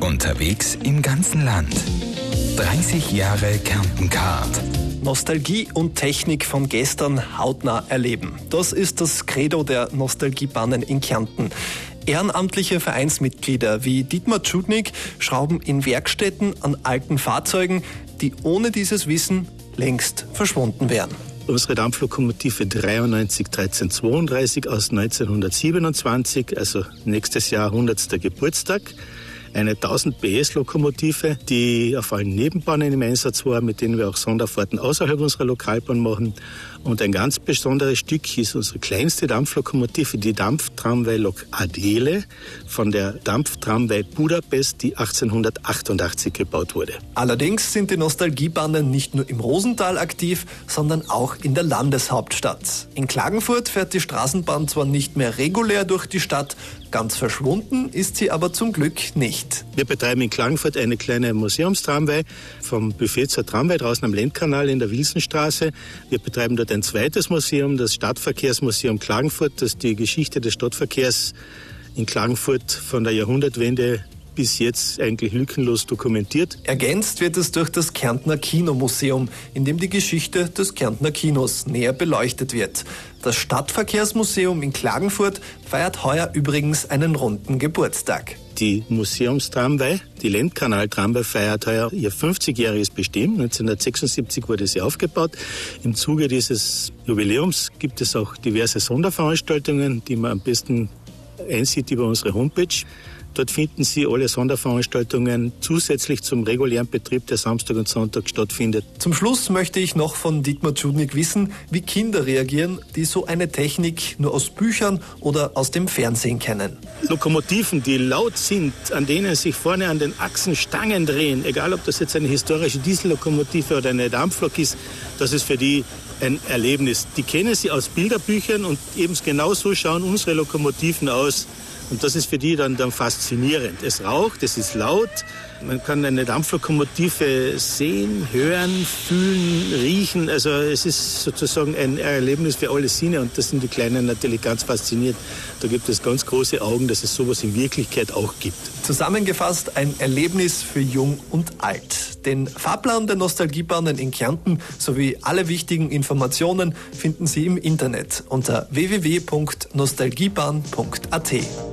Unterwegs im ganzen Land. 30 Jahre Kärnten-Card. Nostalgie und Technik von gestern hautnah erleben. Das ist das Credo der Nostalgiebahnen in Kärnten. Ehrenamtliche Vereinsmitglieder wie Dietmar Tschudnik schrauben in Werkstätten an alten Fahrzeugen, die ohne dieses Wissen längst verschwunden wären. Unsere Dampflokomotive 93 1332 aus 1927, also nächstes Jahr 100. Geburtstag. Eine 1000 PS Lokomotive, die auf allen Nebenbahnen im Einsatz war, mit denen wir auch Sonderfahrten außerhalb unserer Lokalbahn machen. Und ein ganz besonderes Stück ist unsere kleinste Dampflokomotive, die Dampftramway-Lok Adele von der Dampftramway Budapest, die 1888 gebaut wurde. Allerdings sind die Nostalgiebahnen nicht nur im Rosental aktiv, sondern auch in der Landeshauptstadt. In Klagenfurt fährt die Straßenbahn zwar nicht mehr regulär durch die Stadt, ganz verschwunden ist sie aber zum Glück nicht. Wir betreiben in Klagenfurt eine kleine Museumstramway vom Buffet zur Tramway draußen am Lendkanal in der Wilsonstraße. Wir betreiben dort ein zweites Museum, das Stadtverkehrsmuseum Klagenfurt, das die Geschichte des Stadtverkehrs in Klagenfurt von der Jahrhundertwende bis jetzt eigentlich lückenlos dokumentiert. Ergänzt wird es durch das Kärntner Kinomuseum, in dem die Geschichte des Kärntner Kinos näher beleuchtet wird. Das Stadtverkehrsmuseum in Klagenfurt feiert heuer übrigens einen runden Geburtstag. Die Museumstramway, die Lendkanal-Tramway, feiert heuer ihr 50-jähriges Bestehen. 1976 wurde sie aufgebaut. Im Zuge dieses Jubiläums gibt es auch diverse Sonderveranstaltungen, die man am besten einsieht über unsere Homepage. Dort finden Sie alle Sonderveranstaltungen zusätzlich zum regulären Betrieb, der Samstag und Sonntag stattfindet. Zum Schluss möchte ich noch von Dietmar Tschudnik wissen, wie Kinder reagieren, die so eine Technik nur aus Büchern oder aus dem Fernsehen kennen. Lokomotiven, die laut sind, an denen sich vorne an den Achsen Stangen drehen, egal ob das jetzt eine historische Diesellokomotive oder eine Dampflok ist, das ist für die ein Erlebnis. Die kennen sie aus Bilderbüchern und eben genau so schauen unsere Lokomotiven aus. Und das ist für die dann faszinierend. Es raucht, es ist laut. Man kann eine Dampflokomotive sehen, hören, fühlen, riechen. Also es ist sozusagen ein Erlebnis für alle Sinne. Und das sind die Kleinen natürlich ganz fasziniert. Da gibt es ganz große Augen, dass es sowas in Wirklichkeit auch gibt. Zusammengefasst ein Erlebnis für Jung und Alt. Den Fahrplan der Nostalgiebahnen in Kärnten sowie alle wichtigen Informationen finden Sie im Internet unter www.nostalgiebahn.at.